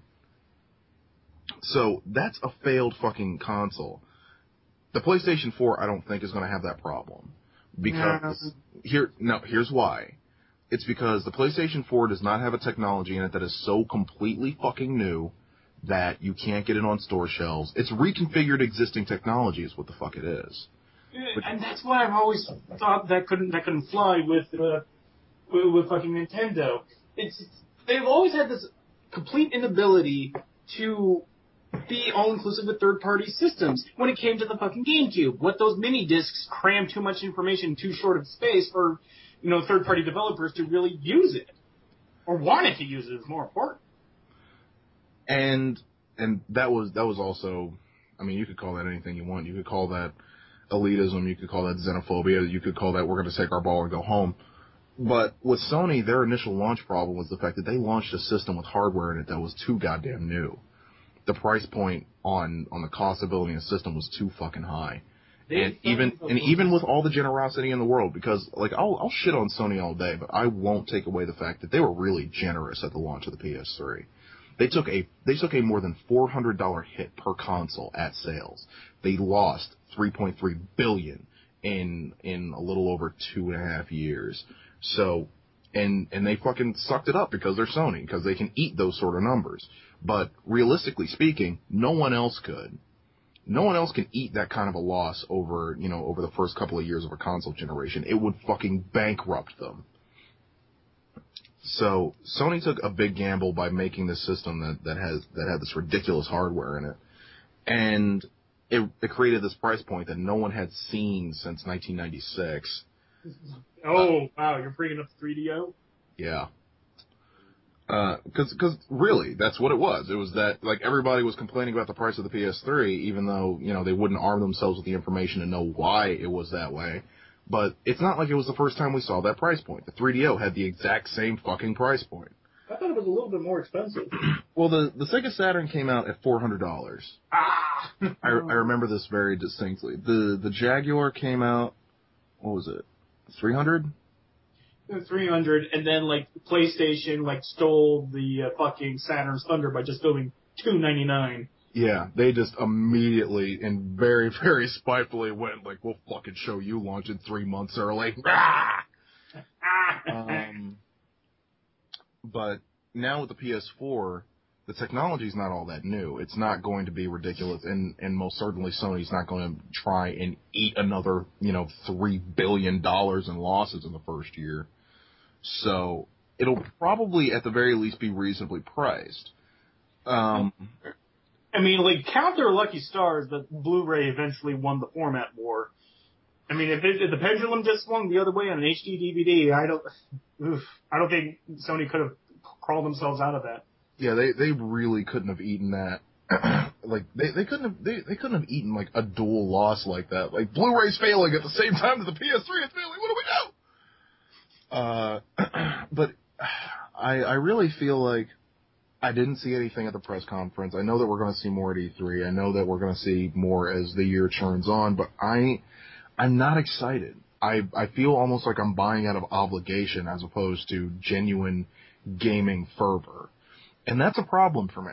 So, that's a failed fucking console. The PlayStation 4, I don't think, is going to have that problem. Because, here's why. It's because the PlayStation 4 does not have a technology in it that is so completely fucking new that you can't get it on store shelves. It's reconfigured existing technology is what the fuck it is. And that's why I've always thought that couldn't fly with fucking Nintendo. They've always had this complete inability to be all-inclusive with third-party systems. When it came to the fucking GameCube, what those mini-discs crammed too much information in too short of space for, third-party developers to really use it. Or wanted to use it is more important. And that was also, I mean, you could call that anything you want. You could call that elitism. You could call that xenophobia. You could call that we're going to take our ball and go home. But with Sony, their initial launch problem was the fact that they launched a system with hardware in it that was too goddamn new. The price point on the cost of building a system was too fucking high. And even with all the generosity in the world, because like I'll shit on Sony all day, but I won't take away the fact that they were really generous at the launch of the PS3. They took a more than $400 hit per console at sales. They lost $3.3 billion in a little over 2.5 years. So, and they fucking sucked it up because they're Sony, because they can eat those sort of numbers. But realistically speaking, no one else could. No one else can eat that kind of a loss over the first couple of years of a console generation. It would fucking bankrupt them. So Sony took a big gamble by making this system that had this ridiculous hardware in it, and it created this price point that no one had seen since 1996. Oh wow, you're bringing up the 3DO? Yeah. Because really, that's what it was. It was that, like, everybody was complaining about the price of the PS3, even though, they wouldn't arm themselves with the information to know why it was that way. But it's not like it was the first time we saw that price point. The 3DO had the exact same fucking price point. I thought it was a little bit more expensive. Well, the Sega Saturn came out at $400. Ah! I remember this very distinctly. The Jaguar came out, what was it, 300? 300, and then PlayStation stole the fucking Saturn's thunder by just building $299. Yeah, they just immediately and very, very spitefully went we'll fucking show you launching 3 months early. But now with the PS4, the technology's not all that new. It's not going to be ridiculous, and most certainly Sony's not going to try and eat another, $3 billion in losses in the first year. So it'll probably, at the very least, be reasonably priced. I mean, count their lucky stars that Blu-ray eventually won the format war. I mean, if the pendulum just swung the other way on an HD DVD, I don't think Sony could have crawled themselves out of that. Yeah, they really couldn't have eaten that. they couldn't have eaten a dual loss like that. Blu-ray's failing at the same time that the PS3 is failing. What do we do? But I really feel like I didn't see anything at the press conference. I know that we're going to see more at E3. I know that we're going to see more as the year turns on, but I'm not excited. I feel almost like I'm buying out of obligation as opposed to genuine gaming fervor. And that's a problem for me.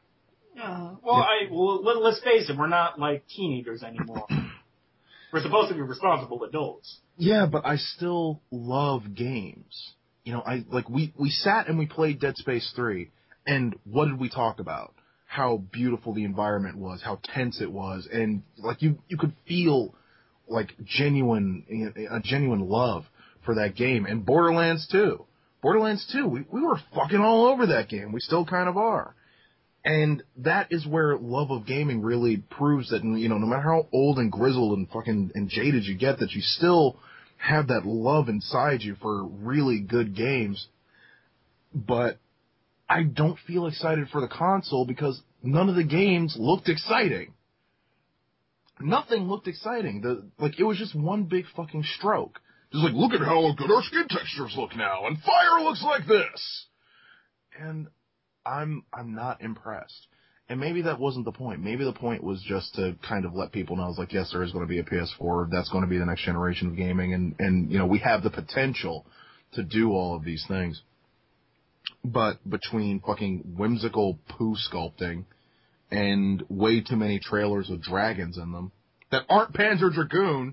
Let's face it, we're not teenagers anymore. We're supposed to be responsible adults. Yeah, but I still love games. We sat and we played Dead Space 3, and what did we talk about? How beautiful the environment was, how tense it was, and you could feel a genuine love for that game. And Borderlands 2, we were fucking all over that game. We still kind of are. And that is where love of gaming really proves that, no matter how old and grizzled and fucking and jaded you get, that you still have that love inside you for really good games. But I don't feel excited for the console because none of the games looked exciting. Nothing looked exciting. It was just one big fucking stroke. Just look at how good our skin textures look now, and fire looks like this. And I'm not impressed. And maybe that wasn't the point. Maybe the point was just to kind of let people know, yes, there is going to be a PS4. That's going to be the next generation of gaming. And we have the potential to do all of these things. But between fucking whimsical poo sculpting and way too many trailers with dragons in them that aren't Panzer Dragoon.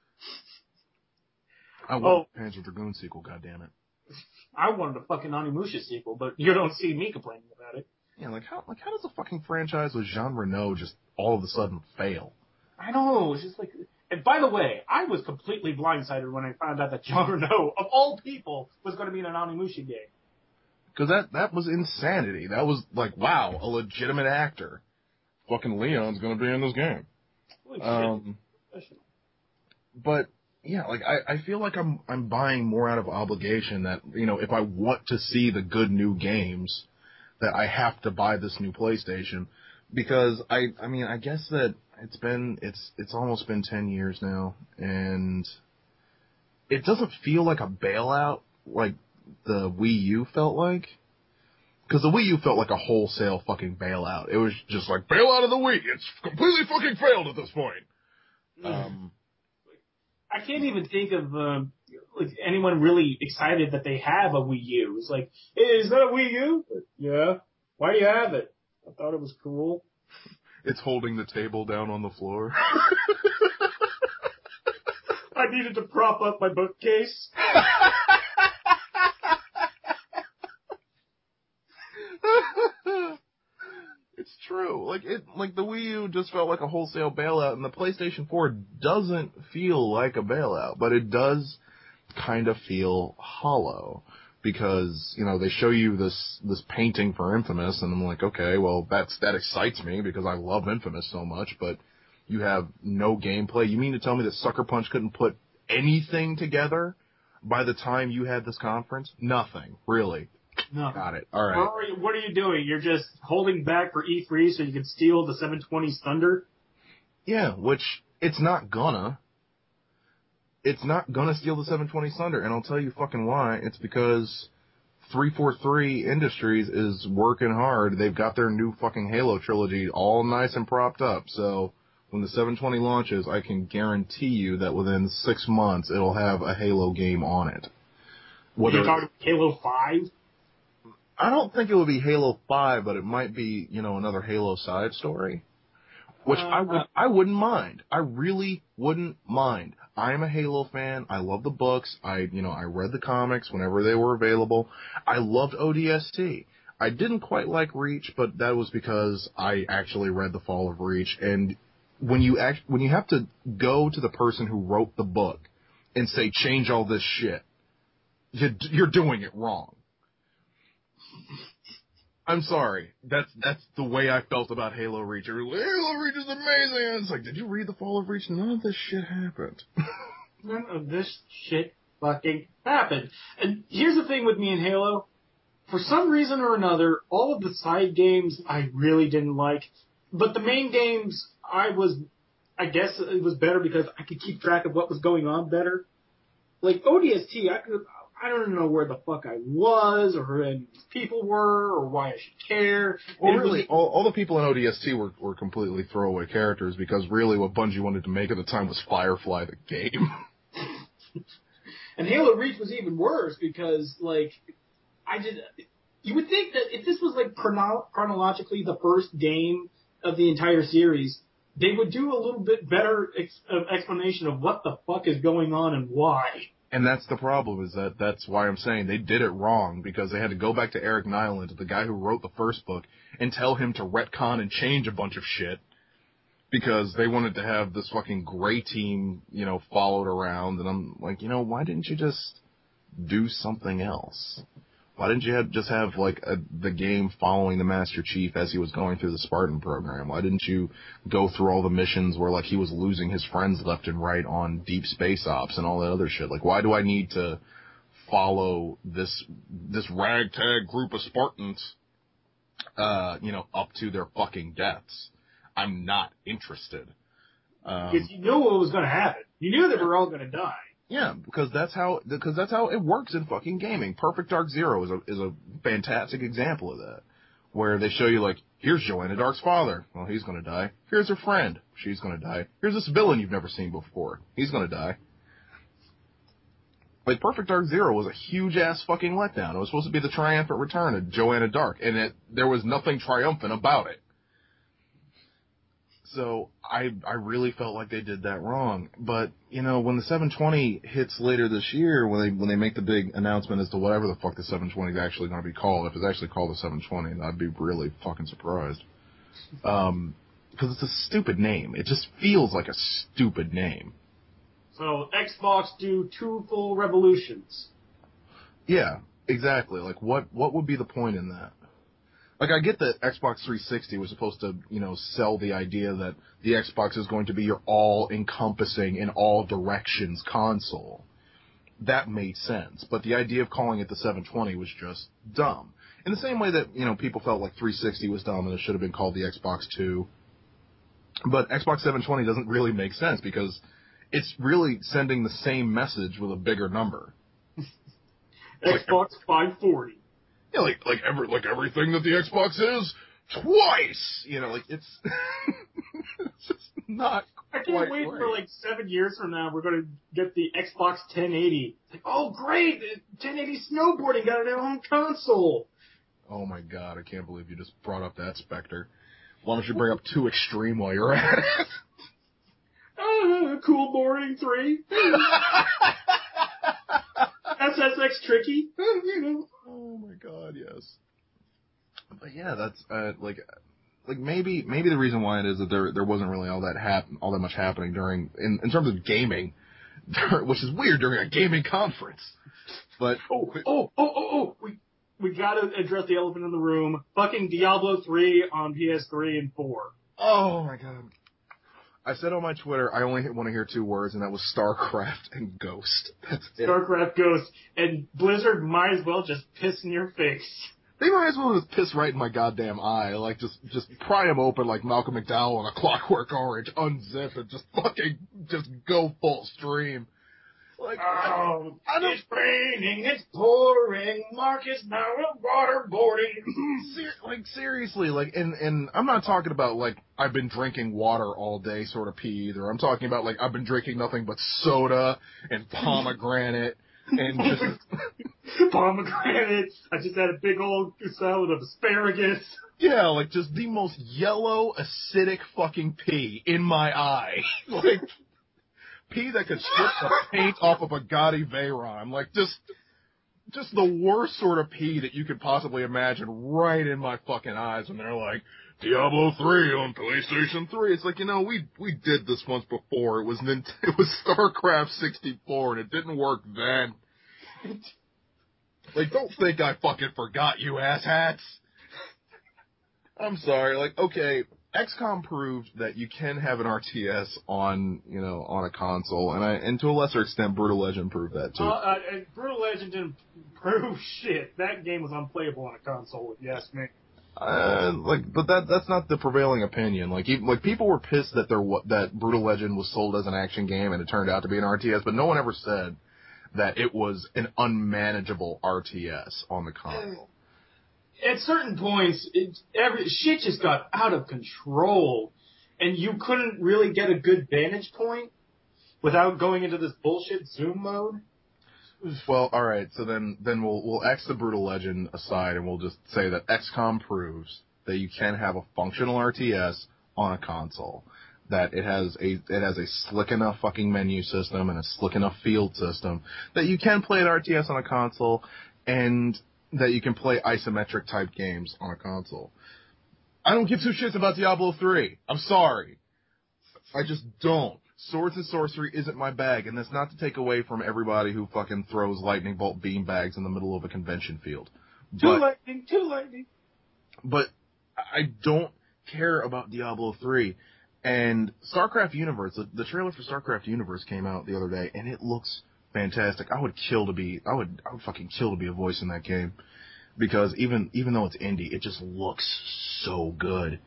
I want a Panzer Dragoon sequel, goddammit. I wanted a fucking Onimusha sequel, but you don't see me complaining about it. Yeah, how does a fucking franchise with Jean Reno just all of a sudden fail? I know, it's just and by the way, I was completely blindsided when I found out that Jean Reno, of all people, was going to be in an Onimusha game. Because that was insanity. That was like, wow, a legitimate actor. Fucking Leon's gonna be in this game. Holy shit. But yeah, like I feel like I'm buying more out of obligation that, you know, if I want to see the good new games, that I have to buy this new PlayStation. Because I mean, I guess that it's almost been 10 years now, and it doesn't feel like a bailout like the Wii U felt like. Because the Wii U felt like a wholesale fucking bailout. It was just like, bail out of the Wii. It's completely fucking failed at this point. I can't even think of like anyone really excited that they have a Wii U. It's like, hey, is that a Wii U? Yeah. Why do you have it? I thought it was cool. It's holding the table down on the floor. I needed to prop up my bookcase. It's true. Like the Wii U just felt like a wholesale bailout, and the PlayStation 4 doesn't feel like a bailout, but it does kind of feel hollow. Because, you know, they show you this painting for Infamous, and I'm like, okay, well, that excites me because I love Infamous so much, but you have no gameplay. You mean to tell me that Sucker Punch couldn't put anything together by the time you had this conference? Nothing, really. No. Got it. All right. What are you doing? You're just holding back for E3 so you can steal the 720's thunder? Yeah, which it's not gonna. It's not gonna steal the 720 thunder, and I'll tell you fucking why. It's because 343 Industries is working hard. They've got their new fucking Halo trilogy all nice and propped up. So when the 720 launches, I can guarantee you that within 6 months it'll have a Halo game on it. You're talking Halo 5? I don't think it would be Halo 5, but it might be, you know, another Halo side story. Which I wouldn't mind. I really wouldn't mind. I'm a Halo fan. I love the books. I read the comics whenever they were available. I loved ODST. I didn't quite like Reach, but that was because I actually read The Fall of Reach. And when you have to go to the person who wrote the book and say, change all this shit, you're doing it wrong. I'm sorry. That's the way I felt about Halo Reach. Halo Reach is amazing. And it's like, did you read The Fall of Reach? None of this shit happened. None of this shit fucking happened. And here's the thing with me and Halo. For some reason or another, all of the side games I really didn't like. But the main games, I guess it was better because I could keep track of what was going on better. Like ODST, I don't know where the fuck I was, or who any people were, or why I should care. Well, really, all the people in ODST were completely throwaway characters, because really what Bungie wanted to make at the time was Firefly the game. And Halo Reach was even worse, because, like, you would think that if this was, like, chronologically the first game of the entire series, they would do a little bit better explanation of what the fuck is going on and why. And that's the problem, is that's why I'm saying they did it wrong, because they had to go back to Eric Nyland, the guy who wrote the first book, and tell him to retcon and change a bunch of shit, because they wanted to have this fucking gray team, you know, followed around. And I'm like, you know, why didn't you just do something else? Why didn't you just have like the game following the Master Chief as he was going through the Spartan program? Why didn't you go through all the missions where like he was losing his friends left and right on Deep Space Ops and all that other shit? Like, why do I need to follow this ragtag group of Spartans, up to their fucking deaths? I'm not interested. Because you knew what was going to happen. You knew they were all going to die. Yeah, because that's how it works in fucking gaming. Perfect Dark Zero is a fantastic example of that, where they show you like, here's Joanna Dark's father. Well, he's going to die. Here's her friend. She's going to die. Here's this villain you've never seen before. He's going to die. Like, Perfect Dark Zero was a huge ass fucking letdown. It was supposed to be the triumphant return of Joanna Dark, and there was nothing triumphant about it. So I really felt like they did that wrong. But, you know, when the 720 hits later this year, when they make the big announcement as to whatever the fuck the 720 is actually going to be called, if it's actually called the 720, I'd be really fucking surprised. Because it's a stupid name. It just feels like a stupid name. So Xbox do 2 full revolutions. Yeah. Exactly. Like, what would be the point in that? Like, I get that Xbox 360 was supposed to, sell the idea that the Xbox is going to be your all-encompassing, in all directions console. That made sense. But the idea of calling it the 720 was just dumb. In the same way that, people felt like 360 was dumb and it should have been called the Xbox 2. But Xbox 720 doesn't really make sense because it's really sending the same message with a bigger number. Xbox 540. Yeah, like everything that the Xbox is twice. It's it's just not. I can't wait right. for like 7 years from now. We're going to get the Xbox 1080. Like, oh great, 1080 snowboarding got their own console. Oh my god, I can't believe you just brought up that specter. Why don't you bring up 2 Extreme while you're at it? Cool boarding 3. SSX tricky. Oh my god, yes. But yeah, that's like maybe the reason why it is that there wasn't really all that much happening during in terms of gaming, which is weird during a gaming conference. But we gotta address the elephant in the room. Fucking Diablo 3 on PS3 and 4. Oh my god. I said on my Twitter, I only want to hear 2 words, and that was StarCraft and Ghost. That's it. StarCraft Ghost. And Blizzard might as well just piss in your face. They might as well just piss right in my goddamn eye. Like, just pry them open like Malcolm McDowell on A Clockwork Orange, unzip and just go full stream. Like, it's raining, it's pouring, Marcus now waterboarding. Seriously, and I'm not talking about, like, I've been drinking water all day sort of pee either. I'm talking about, like, I've been drinking nothing but soda and pomegranate and just... pomegranate. I just had a big old salad of asparagus. Yeah, like, just the most yellow, acidic fucking pee in my eye. Like... pee that could strip the paint off of a Gotti Veyron. Like, just the worst sort of pee that you could possibly imagine right in my fucking eyes when they're like, Diablo 3 on PlayStation 3. It's like, we did this once before. It was StarCraft 64 and it didn't work then. Like, don't think I fucking forgot, you asshats. I'm sorry. Like, okay, XCOM proved that you can have an RTS on a console, and to a lesser extent, Brutal Legend proved that too. Brutal Legend didn't prove shit. That game was unplayable on a console, if you ask me. But that's not the prevailing opinion. Like people were pissed that Brutal Legend was sold as an action game and it turned out to be an RTS, but no one ever said that it was an unmanageable RTS on the console. At certain points, shit just got out of control, and you couldn't really get a good vantage point without going into this bullshit zoom mode. Well, all right, so then we'll X the Brutal Legend aside, and we'll just say that XCOM proves that you can have a functional RTS on a console. That it has a slick enough fucking menu system and a slick enough field system that you can play an RTS on a console, and that you can play isometric type games on a console. I don't give 2 shits about Diablo 3. I'm sorry. I just don't. Swords and sorcery isn't my bag, and that's not to take away from everybody who fucking throws lightning bolt beanbags in the middle of a convention field. Too lightning. But I don't care about Diablo 3. And StarCraft Universe, the trailer for StarCraft Universe came out the other day, and it looks fantastic. I would fucking kill to be a voice in that game, because even though it's indie, it just looks so good.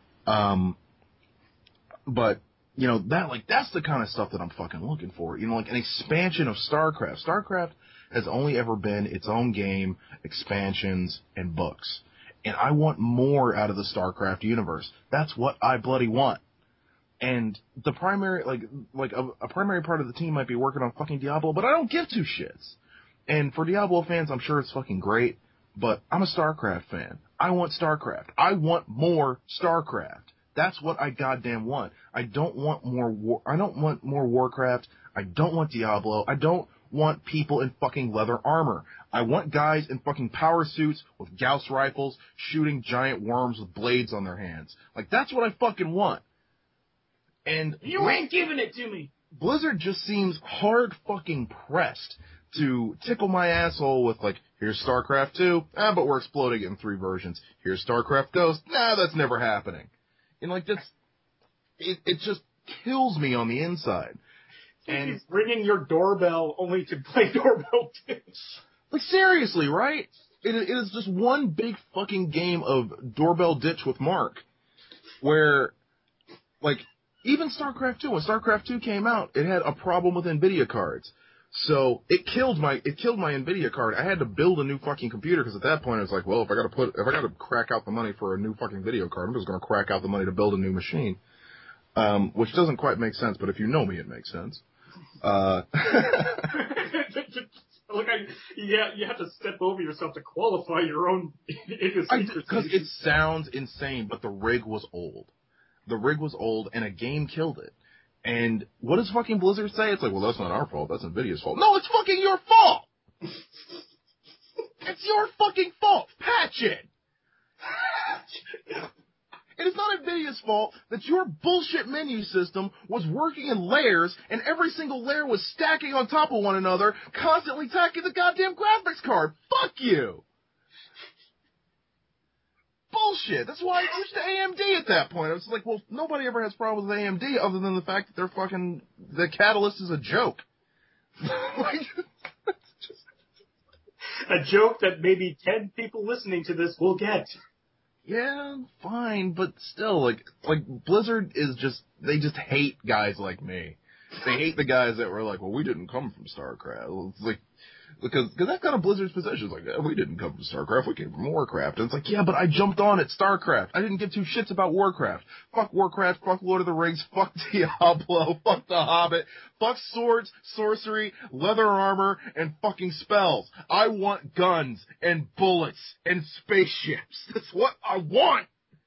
But that's the kind of stuff that I'm fucking looking for. Like an expansion of StarCraft. StarCraft has only ever been its own game, expansions, and books. And I want more out of the StarCraft universe. That's what I bloody want. And the primary, a primary part of the team might be working on fucking Diablo, but I don't give 2 shits. And for Diablo fans, I'm sure it's fucking great, but I'm a StarCraft fan. I want StarCraft. I want more StarCraft. That's what I goddamn want. I don't want more Warcraft. I don't want Diablo. I don't want people in fucking leather armor. I want guys in fucking power suits with Gauss rifles shooting giant worms with blades on their hands. Like, that's what I fucking want. And you ain't giving it to me. Blizzard just seems hard fucking pressed to tickle my asshole with, like, here's StarCraft 2, but we're exploding it in 3 versions. Here's StarCraft Ghost, that's never happening. And, like, it just kills me on the inside. And he's ringing your doorbell only to play Doorbell 2. Like, seriously, right? It is just one big fucking game of Doorbell Ditch with Mark, where, like, even StarCraft 2, when StarCraft 2 came out, it had a problem with NVIDIA cards. So it killed my NVIDIA card. I had to build a new fucking computer, because at that point I was like, well, if I gotta crack out the money for a new fucking video card, I'm just gonna crack out the money to build a new machine. Which doesn't quite make sense, but if you know me, it makes sense. You have to step over yourself to qualify your own idiosyncrasy. Because it sounds insane, but the rig was old. The rig was old, and a game killed it. And what does fucking Blizzard say? It's like, well, that's not our fault. That's NVIDIA's fault. No, it's fucking your fault! It's your fucking fault! Patch it! It is not NVIDIA's fault that your bullshit menu system was working in layers, and every single layer was stacking on top of one another, constantly attacking the goddamn graphics card. Fuck you! Bullshit. That's why I switched to AMD at that point. I was like, well, nobody ever has problems with AMD other than the fact that the Catalyst is a joke. A joke that maybe 10 people listening to this will get. Yeah, fine, but still, like Blizzard they just hate guys like me. They hate the guys that were like, well, we didn't come from StarCraft. It's like, because that's kind of Blizzard's position. It's like, yeah, we didn't come from StarCraft, we came from Warcraft. And it's like, yeah, but I jumped on at StarCraft. I didn't give 2 shits about Warcraft. Fuck Warcraft, fuck Lord of the Rings, fuck Diablo, fuck The Hobbit, fuck swords, sorcery, leather armor, and fucking spells. I want guns and bullets and spaceships. That's what I want.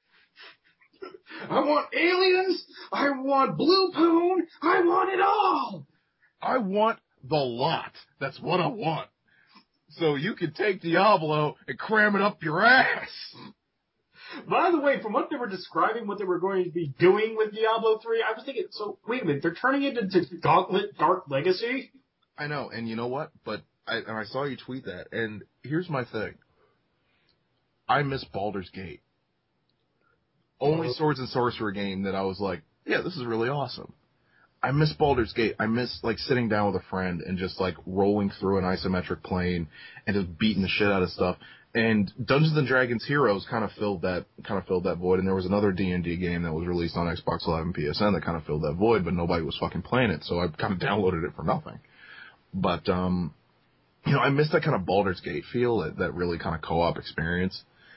I want aliens. I want Blue Poon. I want it all. I want the lot. That's what I want. So you can take Diablo and cram it up your ass. By the way, from what they were describing, what they were going to be doing with Diablo 3, I was thinking, so wait a minute, they're turning it into Gauntlet Dark Legacy? I know, and you know what? But I saw you tweet that, and here's my thing. I miss Baldur's Gate. Only Swords and Sorcerer game that I was like, yeah, this is really awesome. I miss Baldur's Gate. I miss, like, sitting down with a friend and just, like, rolling through an isometric plane and just beating the shit out of stuff. And Dungeons and Dragons Heroes kind of filled that void. And there was another D&D game that was released on Xbox Live and PSN that kind of filled that void, but nobody was fucking playing it, so I kind of downloaded it for nothing. But, you know, I miss that kind of Baldur's Gate feel, that really kind of co-op experience.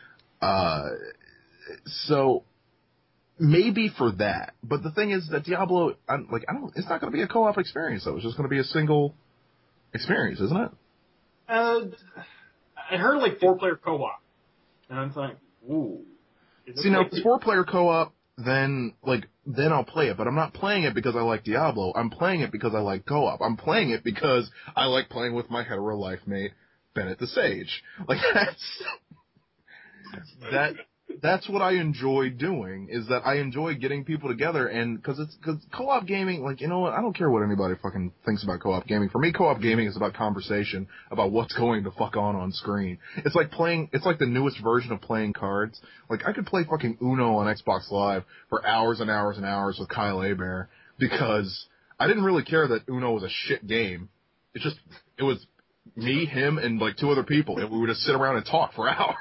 So maybe for that, but the thing is that Diablo, it's not going to be a co-op experience though. It's just going to be a single experience, isn't it? I heard like 4-player co-op, and I'm like, ooh. See, now if it's 4-player co-op, then I'll play it, but I'm not playing it because I like Diablo. I'm playing it because I like co-op. I'm playing it because I like playing with my hetero life mate, Bennett the Sage. Like that's what I enjoy doing, is that I enjoy getting people together, and because co-op gaming, like, you know what, I don't care what anybody fucking thinks about co-op gaming. For me, co-op gaming is about conversation, about what's going to fuck on screen. It's like the newest version of playing cards. Like, I could play fucking Uno on Xbox Live for hours and hours and hours with Kyle Hebert, because I didn't really care that Uno was a shit game. It was me, him, and like 2 other people, and we would just sit around and talk for hours.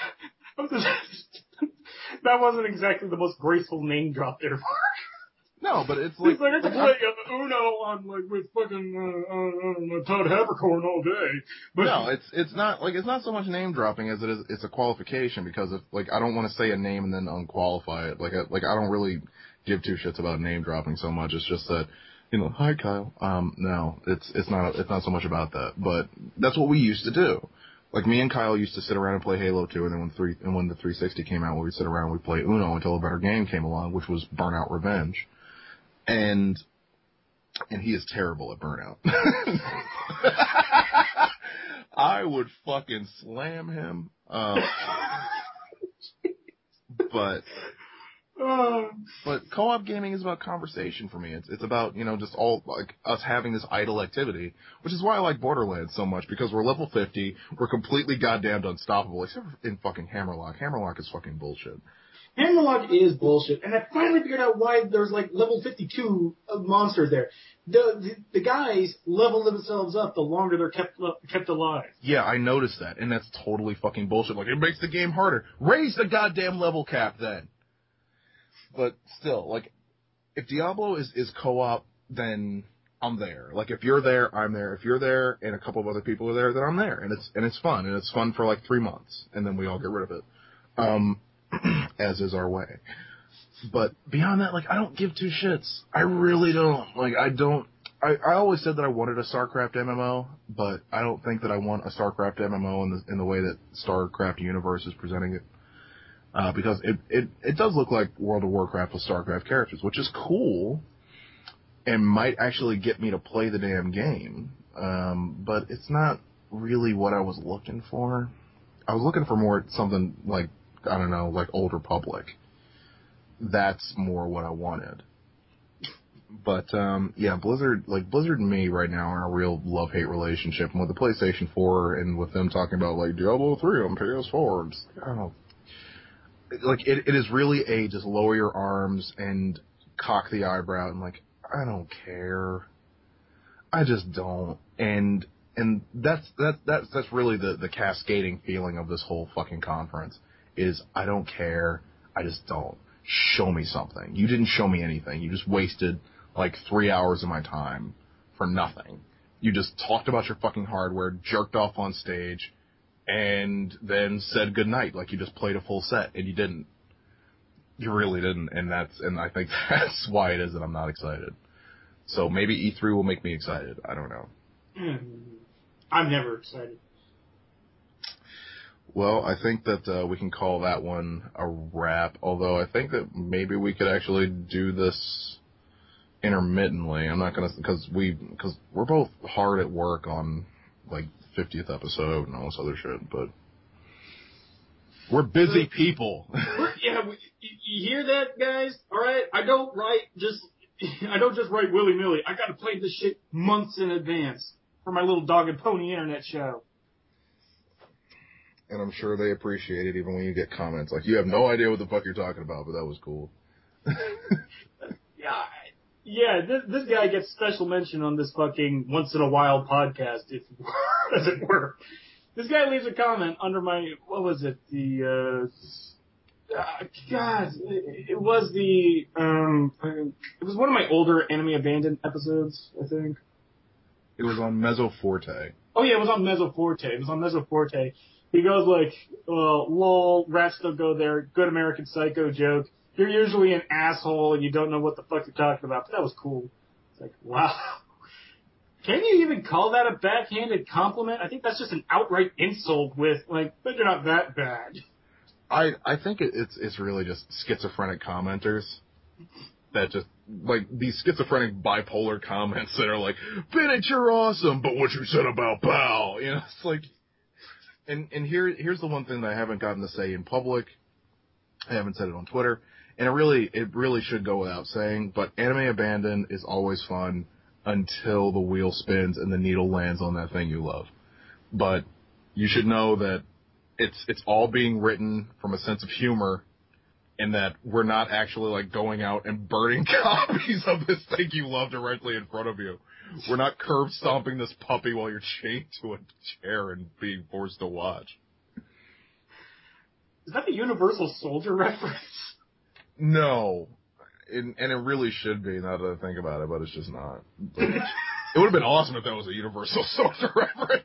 That wasn't exactly the most graceful name drop there, Mark. No, but it's like... It's like I can play Uno on, like, with fucking Todd Havercorn all day. But no, it's not so much name dropping as it is, it's a qualification, because I don't want to say a name and then unqualify it. I don't really give 2 shits about name dropping so much. It's just that, you know, hi Kyle. No, it's not so much about that, but that's what we used to do. Like, me and Kyle used to sit around and play Halo 2, and then when the 360 came out, we'd sit around and we'd play Uno until a better game came along, which was Burnout Revenge. And he is terrible at Burnout. I would fucking slam him. But But co-op gaming is about conversation for me. It's about, just all, like, us having this idle activity, which is why I like Borderlands so much, because we're level 50, we're completely goddamn unstoppable, except for in fucking Hammerlock. Hammerlock is fucking bullshit. Hammerlock is bullshit, and I finally figured out why there's like level 52 monsters there. The guys level themselves up the longer they're kept alive. Yeah, I noticed that, and that's totally fucking bullshit. Like, it makes the game harder. Raise the goddamn level cap then. But still, like, if Diablo is co-op, then I'm there. Like, if you're there, I'm there. If you're there and a couple of other people are there, then I'm there. And it's fun. And it's fun for like 3 months. And then we all get rid of it. As is our way. But beyond that, like, I don't give two shits. I really don't. Like, I always said that I wanted a StarCraft MMO, but I don't think that I want a StarCraft MMO in the way that StarCraft Universe is presenting it. Because it does look like World of Warcraft with StarCraft characters, which is cool, and might actually get me to play the damn game. But it's not really what I was looking for. I was looking for more something like, I don't know, like Old Republic. That's more what I wanted. But, yeah, Blizzard and me right now are in a real love-hate relationship. And with the PlayStation 4 and with them talking about, like, Diablo 3 on PS4, it's, I don't know. Like, it is really a just lower your arms and cock the eyebrow and, like, I don't care. I just don't. And that's really the cascading feeling of this whole fucking conference is I don't care. I just don't. Show me something. You didn't show me anything. You just wasted like 3 hours of my time for nothing. You just talked about your fucking hardware, jerked off on stage, and then said goodnight like you just played a full set, and you didn't. You really didn't, and I think that's why it is that I'm not excited. So maybe E3 will make me excited. I don't know. I'm never excited. Well, I think that we can call that one a wrap, although I think that maybe we could actually do this intermittently. I'm not going to, because we're both hard at work on, like, 50th episode and all this other shit, but we're busy people. You hear that, guys? All right? I don't just write willy-nilly. I got to play this shit months in advance for my little dog and pony internet show. And I'm sure they appreciate it even when you get comments like, you have no idea what the fuck you're talking about, but that was cool. Yeah, this guy gets special mention on this fucking once in a while podcast, as it were. This guy leaves a comment under my, what was it? It was one of my older Anime Abandoned episodes, I think. It was on Mezzoforte. Oh yeah, it was on Mezzoforte. He goes like, lol, rats don't go there, good American Psycho joke. You're usually an asshole and you don't know what the fuck you're talking about, but that was cool. It's like, wow. Can you even call that a backhanded compliment? I think that's just an outright insult with, like, but you're not that bad. I think it's really just schizophrenic commenters that just, like, these schizophrenic bipolar comments that are like, Bennett, you're awesome, but what you said about Pal, it's like, and here's the one thing that I haven't gotten to say in public. I haven't said it on Twitter, and it really should go without saying, but Anime Abandoned is always fun until the wheel spins and the needle lands on that thing you love. But you should know that it's all being written from a sense of humor, and that we're not actually like going out and burning copies of this thing you love directly in front of you. We're not curb stomping this puppy while you're chained to a chair and being forced to watch. Is that a Universal Soldier reference? No. And it really should be, now that I think about it, but it's just not. But it would have been awesome if that was a Universal Soldier reference.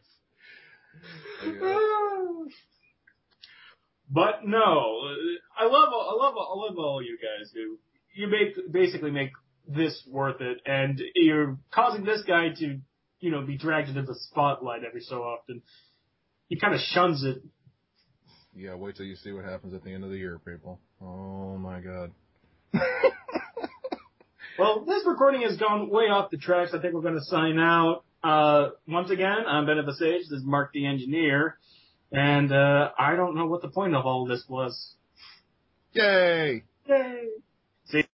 But no, I love all you guys who you basically make this worth it, and you're causing this guy to, be dragged into the spotlight every so often. He kind of shuns it. Yeah, wait till you see what happens at the end of the year, people. Oh my god. Well, this recording has gone way off the tracks. I think we're going to sign out. Once again, I'm Ben Visage. This is Mark the Engineer. And I don't know what the point of all this was. Yay! Yay! See